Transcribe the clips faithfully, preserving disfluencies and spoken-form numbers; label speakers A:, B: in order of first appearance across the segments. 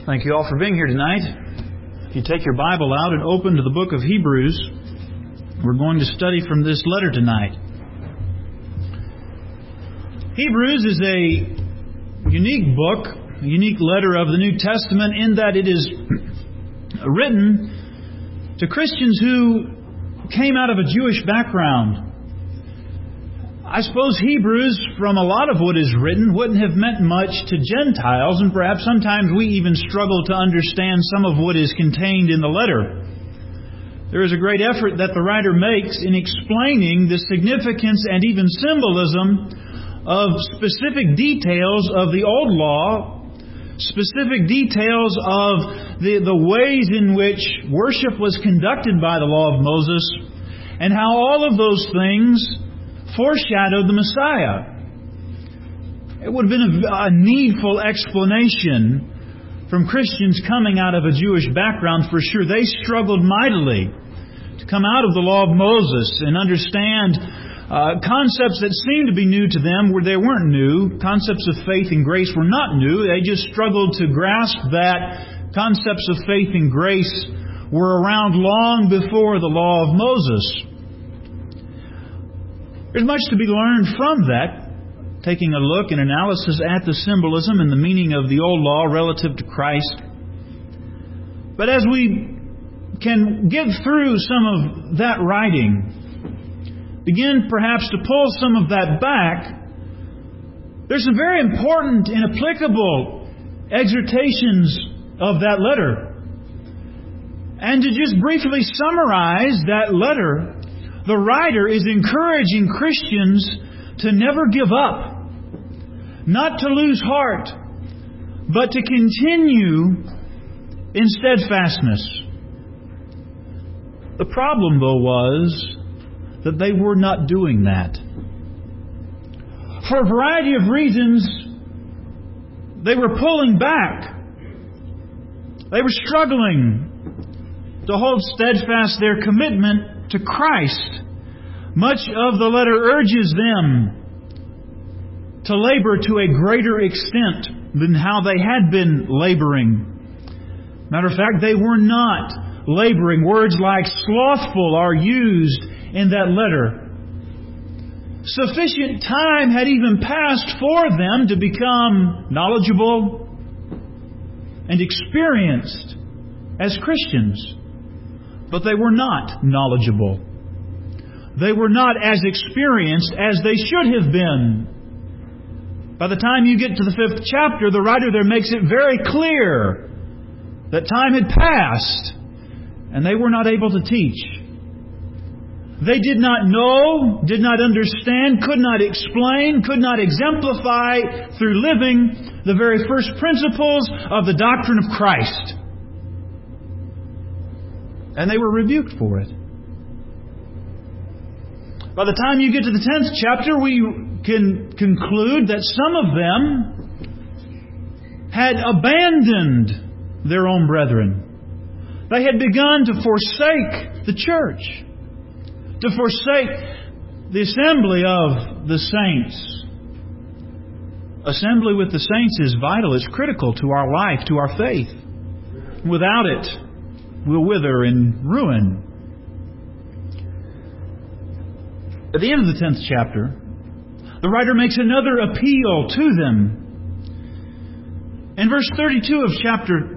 A: Thank you all for being here tonight. If you take your Bible out and open to the book of Hebrews, we're going to study from this letter tonight. Hebrews is a unique book, a unique letter of the New Testament in that it is written to Christians who came out of a Jewish background. I suppose Hebrews, from a lot of what is written, wouldn't have meant much to Gentiles, and perhaps sometimes we even struggle to understand some of what is contained in the letter. There is a great effort that the writer makes in explaining the significance and even symbolism of specific details of the Old Law, specific details of the, the ways in which worship was conducted by the law of Moses, and how all of those things foreshadowed the Messiah. It would have been a, a needful explanation from Christians coming out of a Jewish background for sure. They struggled mightily to come out of the law of Moses and understand uh, concepts that seemed to be new to them where they weren't new. Concepts of faith and grace were not new. They just struggled to grasp that concepts of faith and grace were around long before the law of Moses. There's much to be learned from that, taking a look and analysis at the symbolism and the meaning of the Old Law relative to Christ. But as we can get through some of that writing, begin perhaps to pull some of that back, there's some very important and applicable exhortations of that letter. And to just briefly summarize that letter, the writer is encouraging Christians to never give up, not to lose heart, but to continue in steadfastness. The problem, though, was that they were not doing that. For a variety of reasons, they were pulling back. They were struggling to hold steadfast their commitment to Christ. Much of the letter urges them to labor to a greater extent than how they had been laboring. Matter of fact, they were not laboring. Words like slothful are used in that letter. Sufficient time had even passed for them to become knowledgeable and experienced as Christians. But they were not knowledgeable. They were not as experienced as they should have been. By the time you get to the fifth chapter, the writer there makes it very clear that time had passed and they were not able to teach. They did not know, did not understand, could not explain, could not exemplify through living the very first principles of the doctrine of Christ. And they were rebuked for it. By the time you get to the tenth chapter, we can conclude that some of them had abandoned their own brethren. They had begun to forsake the church, to forsake the assembly of the saints. Assembly with the saints is vital. It's critical to our life, to our faith. Without it, will wither and ruin. At the end of the tenth chapter, the writer makes another appeal to them. In verse thirty-two of chapter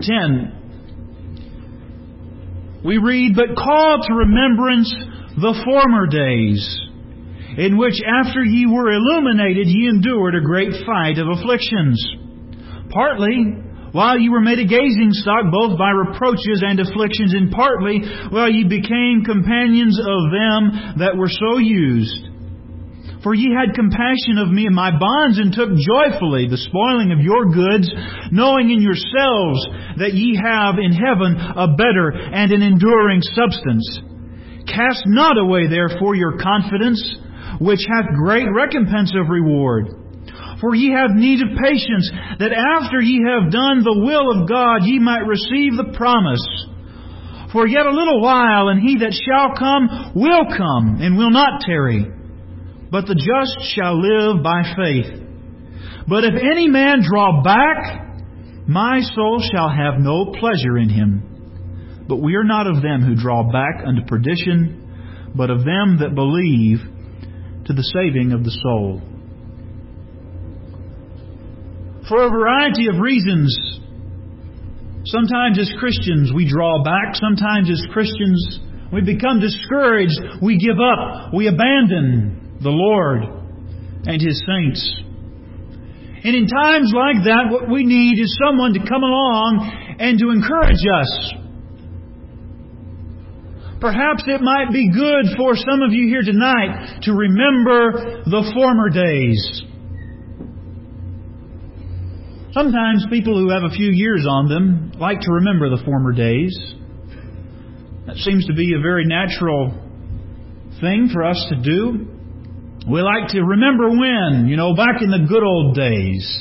A: ten, we read, "But call to remembrance the former days, in which after ye were illuminated, ye endured a great fight of afflictions, partly while ye were made a gazing stock both by reproaches and afflictions, and partly while ye became companions of them that were so used. For ye had compassion of me in my bonds, and took joyfully the spoiling of your goods, knowing in yourselves that ye have in heaven a better and an enduring substance. Cast not away therefore your confidence, which hath great recompense of reward. For ye have need of patience, that after ye have done the will of God, ye might receive the promise. For yet a little while, and he that shall come will come, and will not tarry. But the just shall live by faith. But if any man draw back, My soul shall have no pleasure in him. But we are not of them who draw back unto perdition, but of them that believe to the saving of the soul. For a variety of reasons, sometimes as Christians we draw back. Sometimes as Christians we become discouraged. We give up. We abandon the Lord and His saints. And in times like that, what we need is someone to come along and to encourage us. Perhaps it might be good for some of you here tonight to remember the former days. Sometimes people who have a few years on them like to remember the former days. That seems to be a very natural thing for us to do. We like to remember when, you know, back in the good old days.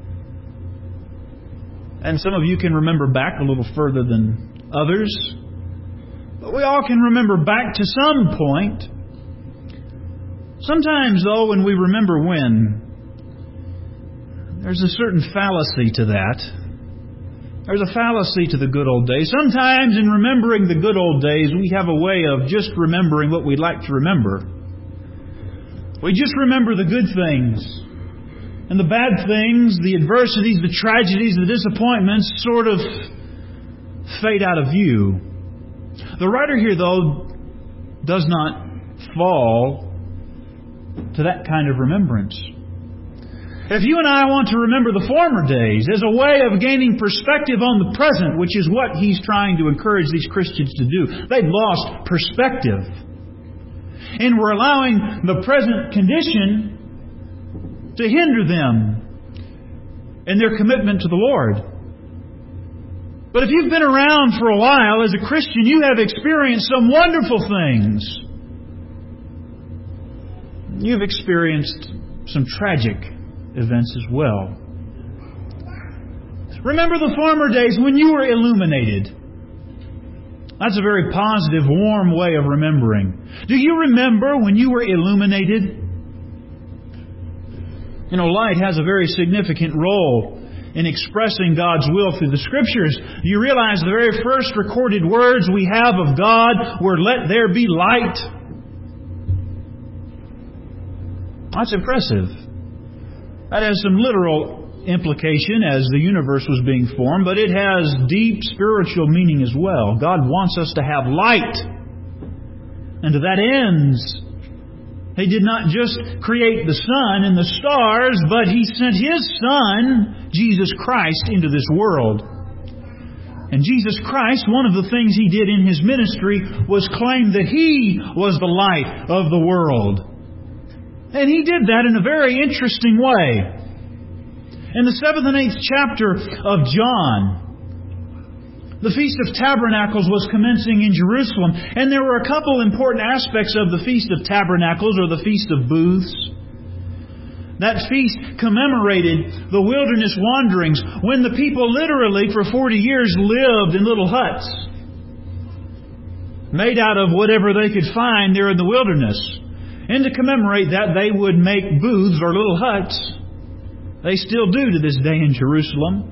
A: And some of you can remember back a little further than others. But we all can remember back to some point. Sometimes, though, when we remember when, there's a certain fallacy to that. There's a fallacy to the good old days. Sometimes in remembering the good old days, we have a way of just remembering what we'd like to remember. We just remember the good things. And the bad things, the adversities, the tragedies, the disappointments sort of fade out of view. The writer here, though, does not fall to that kind of remembrance. If you and I want to remember the former days as a way of gaining perspective on the present, which is what he's trying to encourage these Christians to do, they've lost perspective. And we're allowing the present condition to hinder them in their commitment to the Lord. But if you've been around for a while as a Christian, you have experienced some wonderful things. You've experienced some tragic events as well. Remember the former days when you were illuminated. That's a very positive, warm way of remembering. Do you remember when you were illuminated? You know, light has a very significant role in expressing God's will through the Scriptures. You realize the very first recorded words we have of God were, "Let there be light." That's impressive. That has some literal implication as the universe was being formed, but it has deep spiritual meaning as well. God wants us to have light. And to that end, He did not just create the sun and the stars, but He sent His Son, Jesus Christ, into this world. And Jesus Christ, one of the things He did in His ministry was claim that He was the light of the world. And He did that in a very interesting way. In the seventh and eighth chapter of John, the Feast of Tabernacles was commencing in Jerusalem. And there were a couple important aspects of the Feast of Tabernacles, or the Feast of Booths. That feast commemorated the wilderness wanderings, when the people literally for forty years lived in little huts, made out of whatever they could find there in the wilderness. And to commemorate that, they would make booths or little huts. They still do to this day in Jerusalem.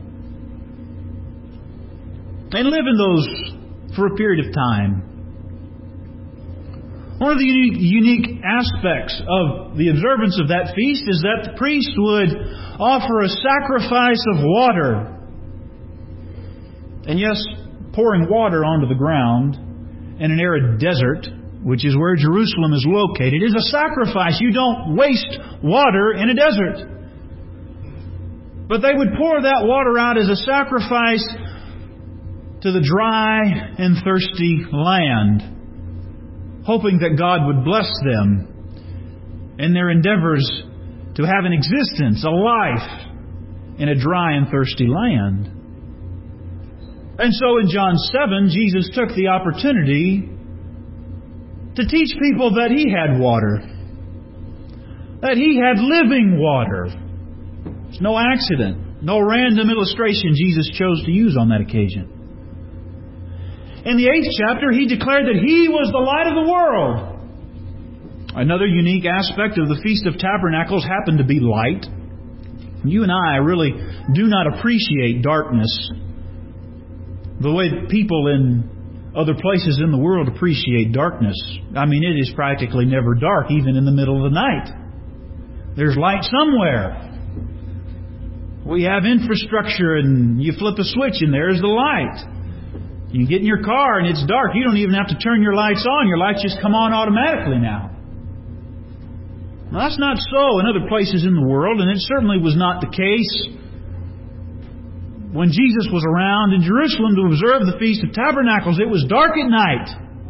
A: And live in those for a period of time. One of the unique, unique aspects of the observance of that feast is that the priest would offer a sacrifice of water. And yes, pouring water onto the ground in an arid desert, which is where Jerusalem is located, is a sacrifice. You don't waste water in a desert. But they would pour that water out as a sacrifice to the dry and thirsty land, hoping that God would bless them in their endeavors to have an existence, a life, in a dry and thirsty land. And so in John seven, Jesus took the opportunity to teach people that He had water, that He had living water. It's no accident, no random illustration Jesus chose to use on that occasion. In the eighth chapter, He declared that He was the light of the world. Another unique aspect of the Feast of Tabernacles happened to be light. You and I really do not appreciate darkness the way people in other places in the world appreciate darkness. I mean, it is practically never dark, even in the middle of the night. There's light somewhere. We have infrastructure, and you flip a switch and there's the light. You get in your car and it's dark. You don't even have to turn your lights on. Your lights just come on automatically now. Well, that's not so in other places in the world, and it certainly was not the case when Jesus was around in Jerusalem to observe the Feast of Tabernacles. It was dark at night.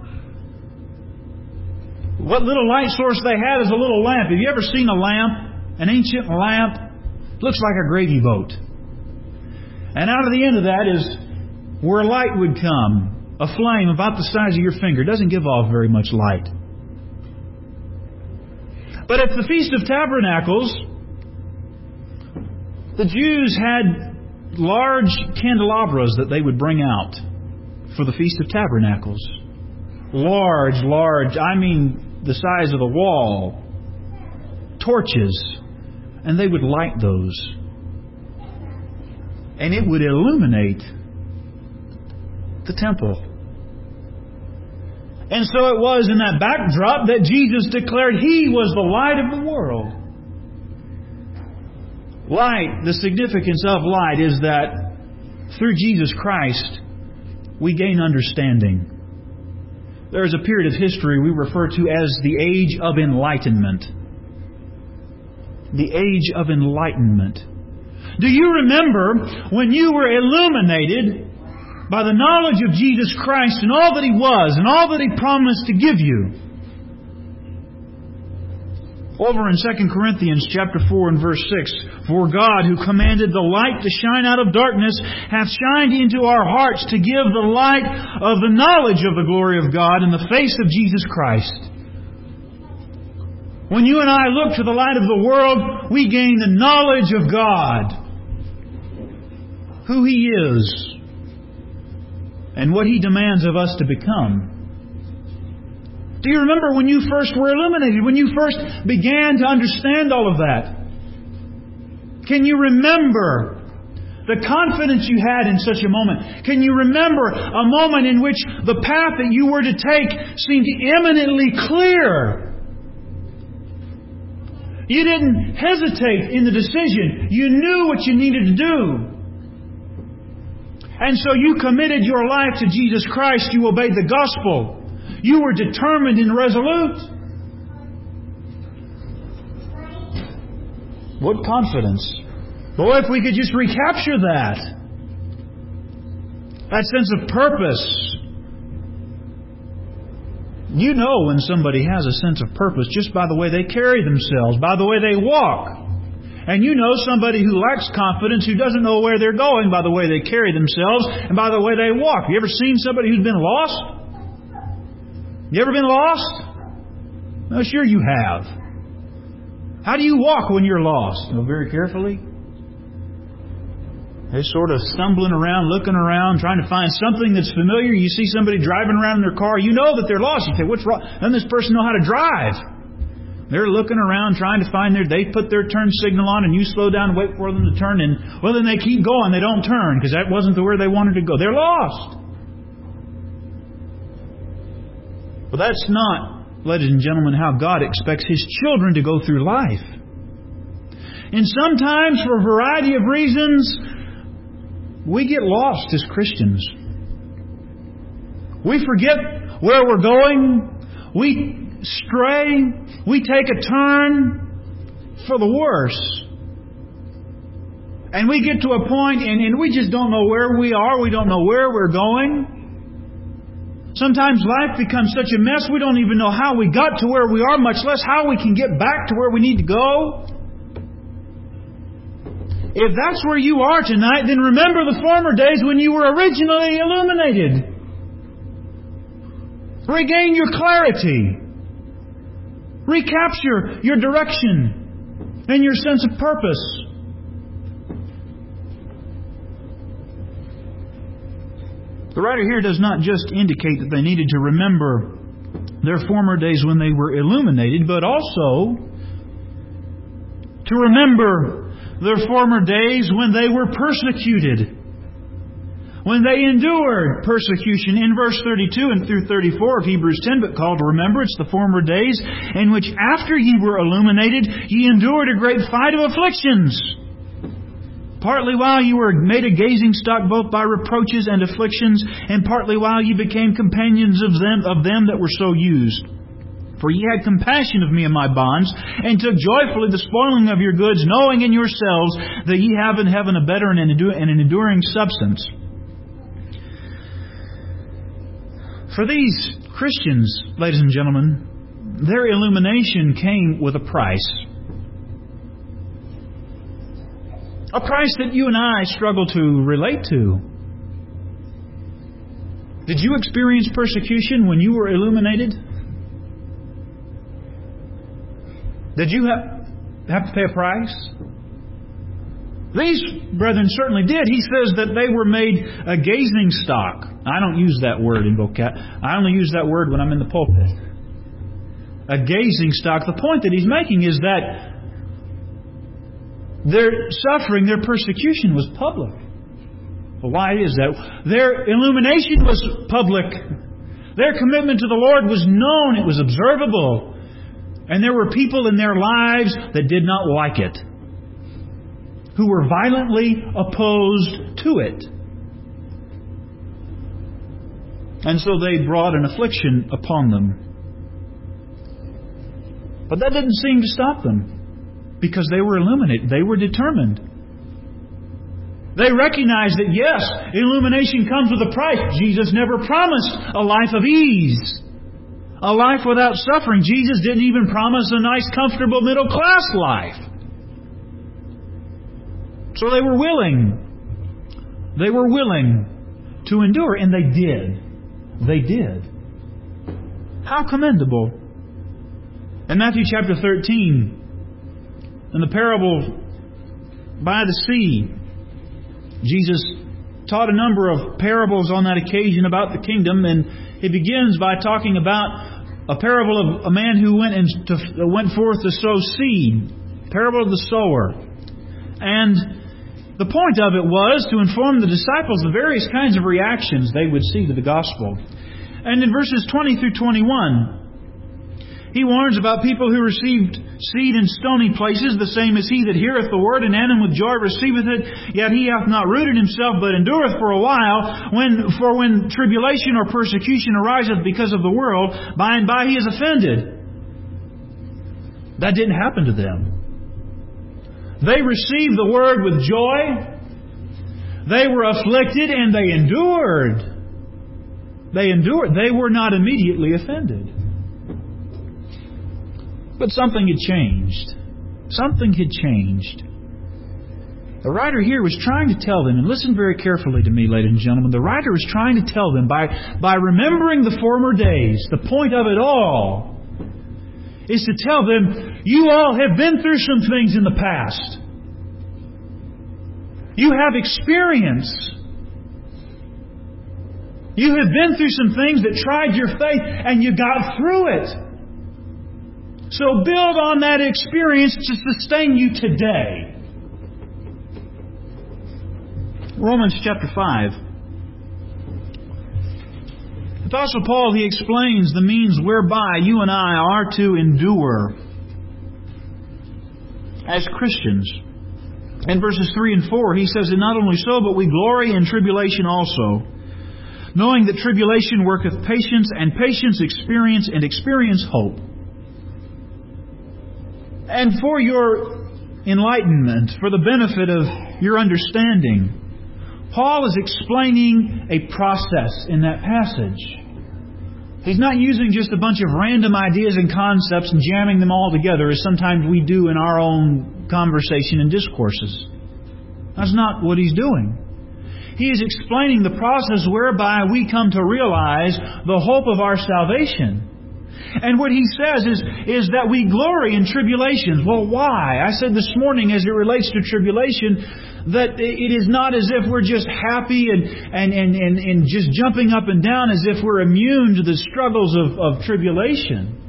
A: What little light source they had is a little lamp. Have you ever seen a lamp? An ancient lamp? Looks like a gravy boat. And out of the end of that is where light would come. A flame about the size of your finger. It doesn't give off very much light. But at the Feast of Tabernacles, the Jews had large candelabras that they would bring out for the Feast of Tabernacles. Large, large, I mean the size of the wall. Torches. And they would light those. And it would illuminate the temple. And so it was in that backdrop that Jesus declared He was the light of the world. Light, the significance of light is that through Jesus Christ we gain understanding. There is a period of history we refer to as the Age of Enlightenment. The Age of Enlightenment. Do you remember when you were illuminated by the knowledge of Jesus Christ and all that He was and all that He promised to give you? Over in Second Corinthians chapter four and verse six, "For God, who commanded the light to shine out of darkness, hath shined into our hearts to give the light of the knowledge of the glory of God in the face of Jesus Christ." When you and I look to the light of the world, we gain the knowledge of God, who He is, and what He demands of us to become. Do you remember when you first were illuminated, when you first began to understand all of that? Can you remember the confidence you had in such a moment? Can you remember a moment in which the path that you were to take seemed eminently clear? You didn't hesitate in the decision. You knew what you needed to do. And so you committed your life to Jesus Christ. You obeyed the gospel. You were determined and resolute. What confidence. Boy, if we could just recapture that. That sense of purpose. You know when somebody has a sense of purpose just by the way they carry themselves, by the way they walk. And you know somebody who lacks confidence, who doesn't know where they're going by the way they carry themselves and by the way they walk. Have you ever seen somebody who's been lost? You ever been lost? No, sure you have. How do you walk when you're lost? You know, very carefully. They're sort of stumbling around, looking around, trying to find something that's familiar. You see somebody driving around in their car. You know that they're lost. You say, what's wrong? Doesn't this person know how to drive? They're looking around, trying to find their... They put their turn signal on and you slow down and wait for them to turn. And, well, then they keep going. They don't turn because that wasn't the where they wanted to go. They're lost. But that's not, ladies and gentlemen, how God expects His children to go through life. And sometimes, for a variety of reasons, we get lost as Christians. We forget where we're going. We stray. We take a turn for the worse. And we get to a point and, and we just don't know where we are. We don't know where we're going. Sometimes life becomes such a mess we don't even know how we got to where we are, much less how we can get back to where we need to go. If that's where you are tonight, then remember the former days when you were originally illuminated. Regain your clarity. Recapture your direction and your sense of purpose. The writer here does not just indicate that they needed to remember their former days when they were illuminated, but also to remember their former days when they were persecuted, when they endured persecution. In verse thirty-two and through thirty-four of Hebrews ten, but call to remembrance the former days in which after ye were illuminated, ye endured a great fight of afflictions, partly while you were made a gazing stock both by reproaches and afflictions, and partly while ye became companions of them, of them that were so used. For ye had compassion of me and my bonds, and took joyfully the spoiling of your goods, knowing in yourselves that ye have in heaven a better and an enduring substance. For these Christians, ladies and gentlemen, their illumination came with a price. A price that you and I struggle to relate to. Did you experience persecution when you were illuminated? Did you have, have to pay a price? These brethren certainly did. He says that they were made a gazing stock. I don't use that word in vocab. I only use that word when I'm in the pulpit. A gazing stock. The point that he's making is that their suffering, their persecution was public. Well, why is that? Their illumination was public. Their commitment to the Lord was known. It was observable. And there were people in their lives that did not like it, who were violently opposed to it. And so they brought an affliction upon them. But that didn't seem to stop them, because they were illuminated. They were determined. They recognized that, yes, illumination comes with a price. Jesus never promised a life of ease, a life without suffering. Jesus didn't even promise a nice, comfortable, middle-class life. So they were willing. They were willing to endure, and they did. They did. How commendable. In Matthew chapter thirteen, in the parable by the sea, Jesus taught a number of parables on that occasion about the kingdom, and he begins by talking about a parable of a man who went and to, went forth to sow seed. Parable of the sower. And the point of it was to inform the disciples of various kinds of reactions they would see to the gospel. And in verses twenty through twenty-one, he warns about people who received seed in stony places, the same as he that heareth the word, and in with joy receiveth it, yet he hath not rooted himself, but endureth for a while. When, for when tribulation or persecution ariseth because of the world, by and by he is offended. That didn't happen to them. They received the Word with joy. They were afflicted and they endured. They endured. They were not immediately offended. But something had changed. Something had changed. The writer here was trying to tell them, and listen very carefully to me, ladies and gentlemen, the writer was trying to tell them by, by remembering the former days, the point of it all is to tell them, you all have been through some things in the past. You have experience. You have been through some things that tried your faith and you got through it. So build on that experience to sustain you today. Romans chapter five. Apostle Paul, he explains the means whereby you and I are to endure as Christians. In verses three and four, he says, and not only so, but we glory in tribulation also, knowing that tribulation worketh patience, and patience experience, and experience hope. And for your enlightenment, for the benefit of your understanding, Paul is explaining a process in that passage. He's not using just a bunch of random ideas and concepts and jamming them all together as sometimes we do in our own conversation and discourses. That's not what he's doing. He is explaining the process whereby we come to realize the hope of our salvation. And what he says is, is that we glory in tribulations. Well, why? I said this morning as it relates to tribulation that it is not as if we're just happy and, and, and, and, and just jumping up and down as if we're immune to the struggles of, of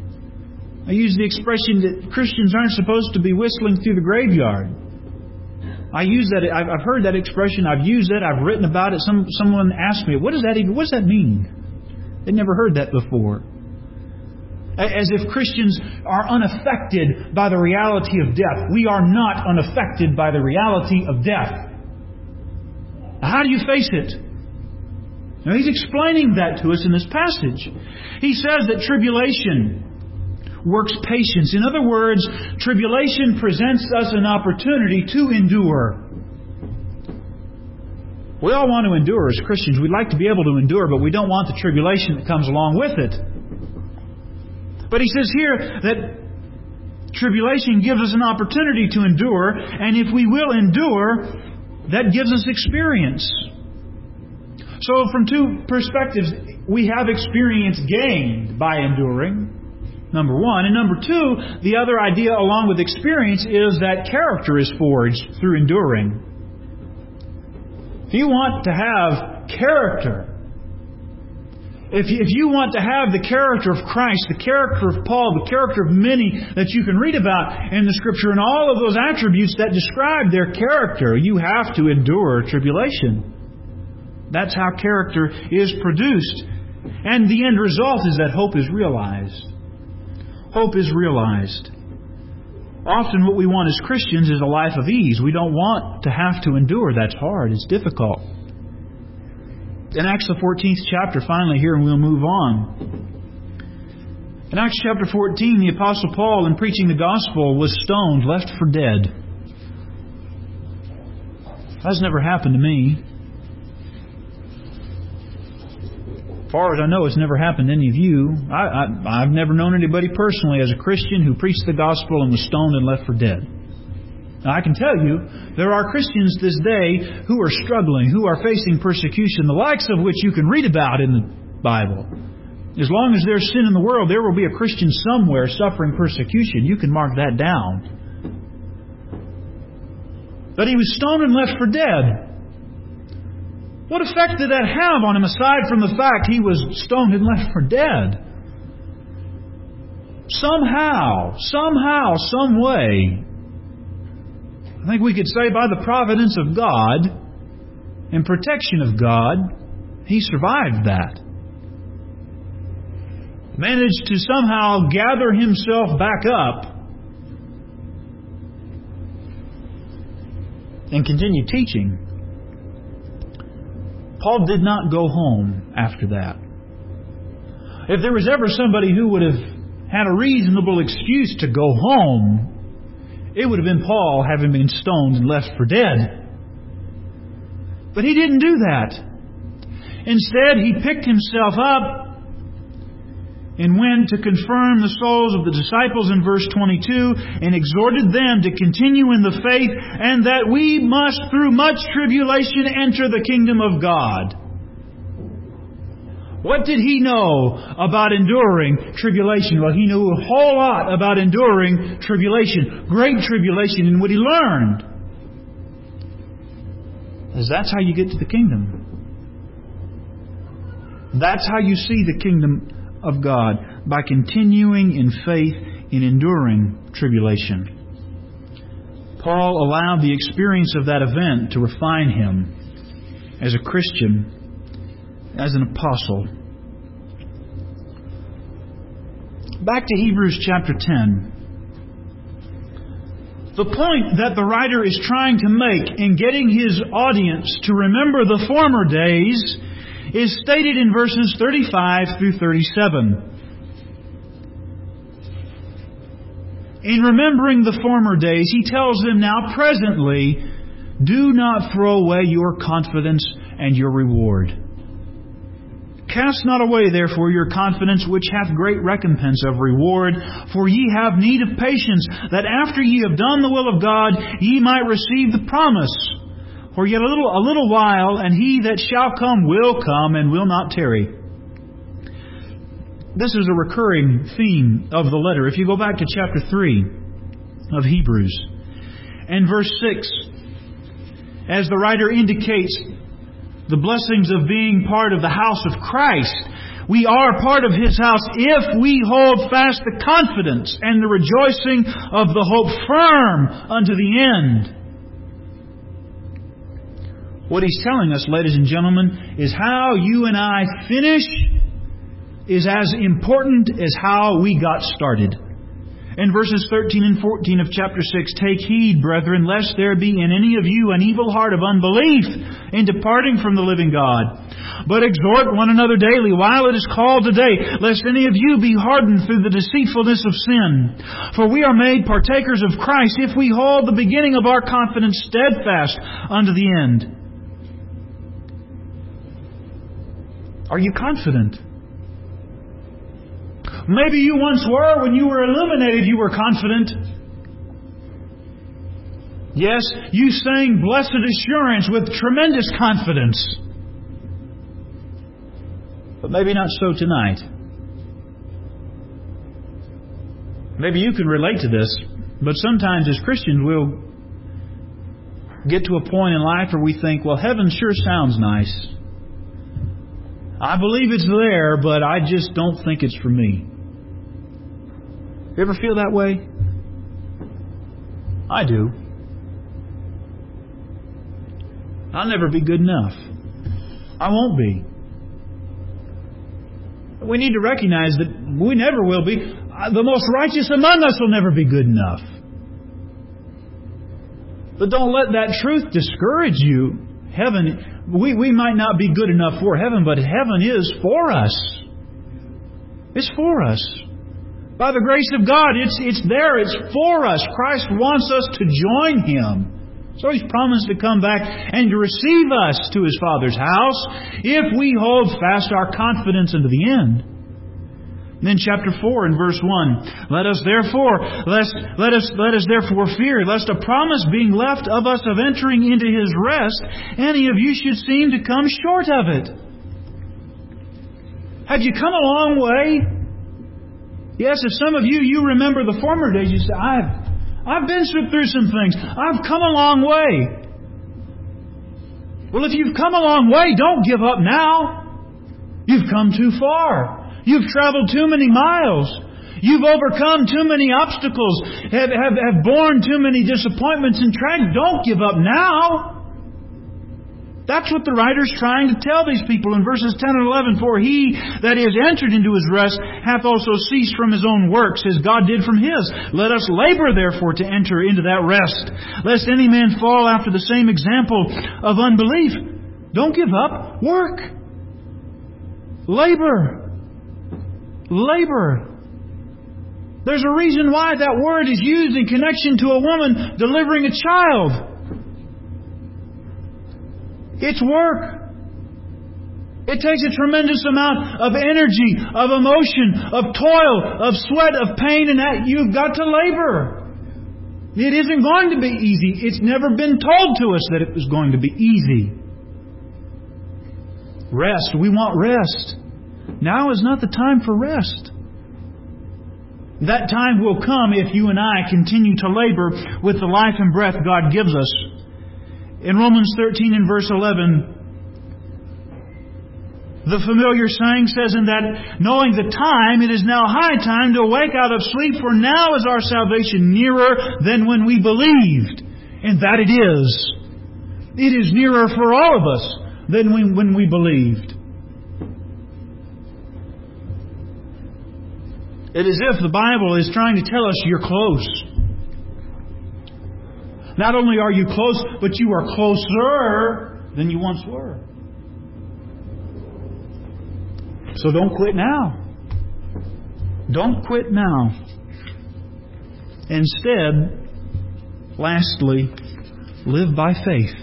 A: tribulation. I use the expression that Christians aren't supposed to be whistling through the graveyard. I use that. I've, I've heard that expression. I've used it. I've written about it. Some someone asked me, "What does that even? What does that mean?" They'd never heard that before. As if Christians are unaffected by the reality of death. We are not unaffected by the reality of death. How do you face it? Now, he's explaining that to us in this passage. He says that tribulation works patience. In other words, tribulation presents us an opportunity to endure. We all want to endure as Christians. We'd like to be able to endure, but we don't want the tribulation that comes along with it. But he says here that tribulation gives us an opportunity to endure, and if we will endure, that gives us experience. So from two perspectives, we have experience gained by enduring, number one. And number two, the other idea along with experience is that character is forged through enduring. If you want to have character, If you, if you want to have the character of Christ, the character of Paul, the character of many that you can read about in the Scripture, and all of those attributes that describe their character, you have to endure tribulation. That's how character is produced. And the end result is that hope is realized. Hope is realized. Often what we want as Christians is a life of ease. We don't want to have to endure. That's hard. It's difficult. In Acts the fourteenth chapter, finally here, and we'll move on. In Acts chapter fourteen, the Apostle Paul, in preaching the gospel, was stoned, left for dead. That's never happened to me. As far as I know, it's never happened to any of you. I, I, I've never known anybody personally as a Christian who preached the gospel and was stoned and left for dead. Now, I can tell you, there are Christians this day who are struggling, who are facing persecution, the likes of which you can read about in the Bible. As long as there's sin in the world, there will be a Christian somewhere suffering persecution. You can mark that down. But he was stoned and left for dead. What effect did that have on him, aside from the fact he was stoned and left for dead? Somehow, somehow, some way, I think we could say by the providence of God and protection of God, he survived that. Managed to somehow gather himself back up and continue teaching. Paul did not go home after that. If there was ever somebody who would have had a reasonable excuse to go home, it would have been Paul, having been stoned and left for dead. But he didn't do that. Instead, he picked himself up and went to confirm the souls of the disciples in verse twenty-two and exhorted them to continue in the faith, and that we must through much tribulation enter the kingdom of God. What did he know about enduring tribulation? Well, he knew a whole lot about enduring tribulation. Great tribulation. And what he learned is that's how you get to the kingdom. That's how you see the kingdom of God, by continuing in faith in enduring tribulation. Paul allowed the experience of that event to refine him as a Christian, as an apostle. Back to Hebrews chapter ten. The point that the writer is trying to make in getting his audience to remember the former days is stated in verses thirty-five through thirty-seven. In remembering the former days, he tells them, now presently, do not throw away your confidence and your reward. Cast not away, therefore, your confidence, which hath great recompense of reward. For ye have need of patience, that after ye have done the will of God, ye might receive the promise. For yet a little, a little while, and He that shall come will come, and will not tarry. This is a recurring theme of the letter. If you go back to chapter three of Hebrews, and verse six, as the writer indicates the blessings of being part of the house of Christ, we are part of His house if we hold fast the confidence and the rejoicing of the hope firm unto the end. What He's telling us, ladies and gentlemen, is how you and I finish is as important as how we got started. In verses thirteen and fourteen of chapter six, "Take heed, brethren, lest there be in any of you an evil heart of unbelief in departing from the living God. But exhort one another daily while it is called today, lest any of you be hardened through the deceitfulness of sin. For we are made partakers of Christ if we hold the beginning of our confidence steadfast unto the end." Are you confident? Maybe you once were. When you were illuminated, you were confident. Yes, you sang "Blessed Assurance" with tremendous confidence. But maybe not so tonight. Maybe you can relate to this, but sometimes as Christians we'll get to a point in life where we think, well, heaven sure sounds nice. I believe it's there, but I just don't think it's for me. You ever feel that way? I do. I'll never be good enough. I won't be. We need to recognize that we never will be. The most righteous among us will never be good enough. But don't let that truth discourage you. Heaven, we, we might not be good enough for heaven, but heaven is for us. It's for us. By the grace of God, it's it's there, it's for us. Christ wants us to join Him. So He's promised to come back and to receive us to His Father's house if we hold fast our confidence unto the end. And then chapter four and verse one. Let us therefore, lest, let us let us therefore fear, lest a promise being left of us of entering into His rest, any of you should seem to come short of it. Have you come a long way? Yes, if some of you, you remember the former days, you say, I've, I've been through some things. I've come a long way. Well, if you've come a long way, don't give up now. You've come too far. You've traveled too many miles. You've overcome too many obstacles, have, have, have borne too many disappointments and tried. Don't give up now. That's what the writer's trying to tell these people in verses ten and eleven. "For he that is entered into his rest hath also ceased from his own works, as God did from His. Let us labor therefore to enter into that rest, lest any man fall after the same example of unbelief." Don't give up. Work. Labor. Labor. There's a reason why that word is used in connection to a woman delivering a child. It's work. It takes a tremendous amount of energy, of emotion, of toil, of sweat, of pain, and that you've got to labor. It isn't going to be easy. It's never been told to us that it was going to be easy. Rest. We want rest. Now is not the time for rest. That time will come if you and I continue to labor with the life and breath God gives us. In Romans thirteen and verse eleven, the familiar saying says in that, "Knowing the time, it is now high time to awake out of sleep, for now is our salvation nearer than when we believed." And that it is. It is nearer for all of us than when, when we believed. It is as if the Bible is trying to tell us you're close. Not only are you close, but you are closer than you once were. So don't quit now. Don't quit now. Instead, lastly, live by faith.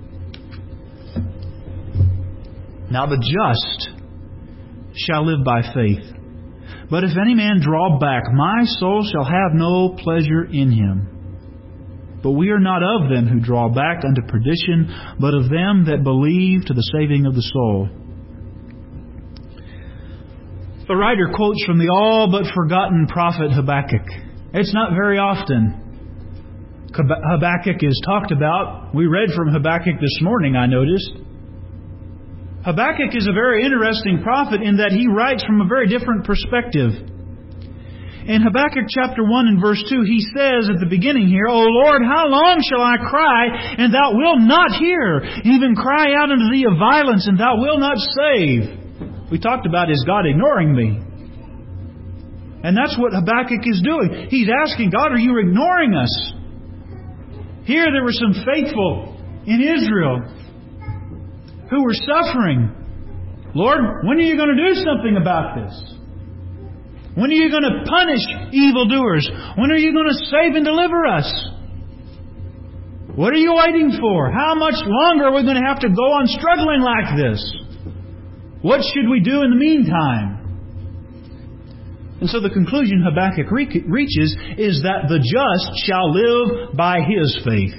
A: Now the just shall live by faith. But if any man draw back, my soul shall have no pleasure in him. But we are not of them who draw back unto perdition, but of them that believe to the saving of the soul. The writer quotes from the all but forgotten prophet Habakkuk. It's not very often Habakkuk is talked about. We read from Habakkuk this morning, I noticed. Habakkuk is a very interesting prophet in that he writes from a very different perspective. In Habakkuk chapter one and verse two, he says at the beginning here, O Lord, how long shall I cry, and Thou wilt not hear? Even cry out unto Thee of violence, and Thou wilt not save. We talked about, is God ignoring me? And that's what Habakkuk is doing. He's asking, God, are you ignoring us? Here there were some faithful in Israel who were suffering. Lord, when are you going to do something about this? When are you going to punish evildoers? When are you going to save and deliver us? What are you waiting for? How much longer are we going to have to go on struggling like this? What should we do in the meantime? And so the conclusion Habakkuk re- reaches is that the just shall live by his faith.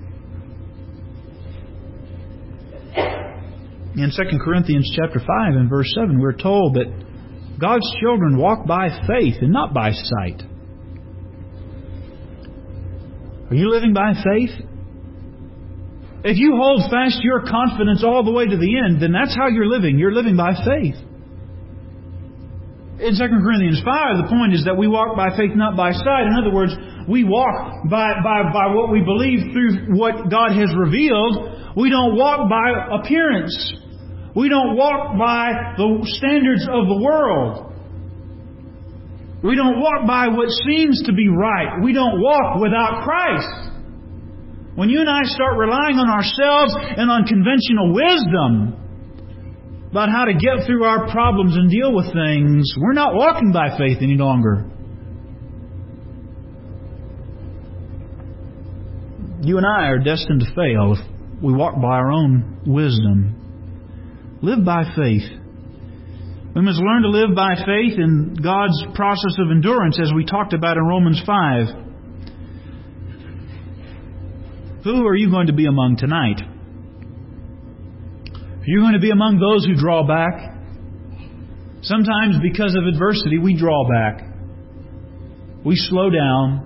A: In Second Corinthians chapter five and verse seven, we're told that God's children walk by faith and not by sight. Are you living by faith? If you hold fast your confidence all the way to the end, then that's how you're living. You're living by faith. In Second Corinthians five, the point is that we walk by faith, not by sight. In other words, we walk by, by, by what we believe through what God has revealed. We don't walk by appearance. We don't walk by the standards of the world. We don't walk by what seems to be right. We don't walk without Christ. When you and I start relying on ourselves and on conventional wisdom about how to get through our problems and deal with things, we're not walking by faith any longer. You and I are destined to fail if we walk by our own wisdom. Live by faith. We must learn to live by faith in God's process of endurance, as we talked about in Romans five. Who are you going to be among tonight? You're going to be among those who draw back. Sometimes because of adversity, we draw back. We slow down.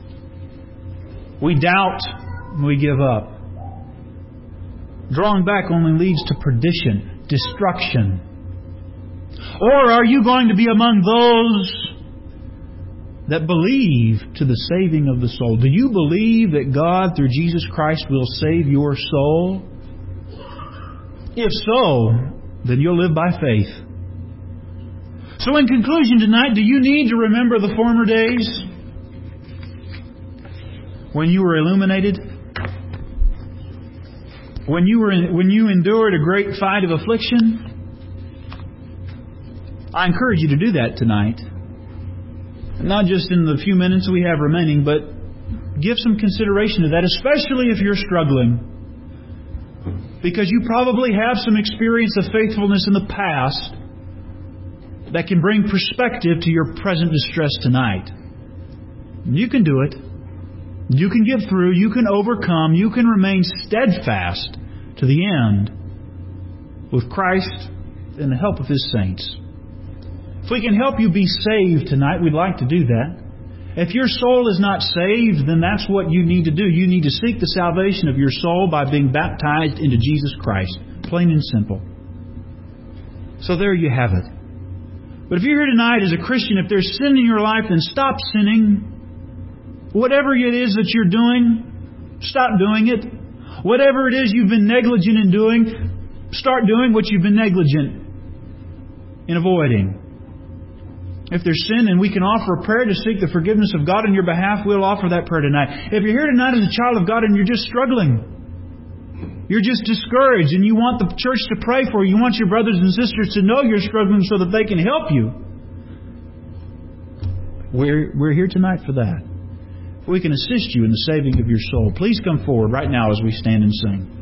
A: We doubt and we give up. Drawing back only leads to perdition, destruction. Or are you going to be among those that believe to the saving of the soul? Do you believe that God, through Jesus Christ, will save your soul? If so, then you'll live by faith. So in conclusion tonight, do you need to remember the former days when you were illuminated? When you were in, when you endured a great fight of affliction? I encourage you to do that tonight. Not just in the few minutes we have remaining, but give some consideration to that, especially if you're struggling. Because you probably have some experience of faithfulness in the past that can bring perspective to your present distress tonight. You can do it. You can get through. You can overcome. You can remain steadfast to the end with Christ and the help of His saints. If we can help you be saved tonight, we'd like to do that. If your soul is not saved, then that's what you need to do. You need to seek the salvation of your soul by being baptized into Jesus Christ. Plain and simple. So there you have it. But if you're here tonight as a Christian, if there's sin in your life, then stop sinning. Whatever it is that you're doing, stop doing it. Whatever it is you've been negligent in doing, start doing what you've been negligent in avoiding. If there's sin and we can offer a prayer to seek the forgiveness of God on your behalf, we'll offer that prayer tonight. If you're here tonight as a child of God and you're just struggling, you're just discouraged and you want the church to pray for you, you want your brothers and sisters to know you're struggling so that they can help you, we're, we're here tonight for that. We can assist you in the saving of your soul. Please come forward right now as we stand and sing.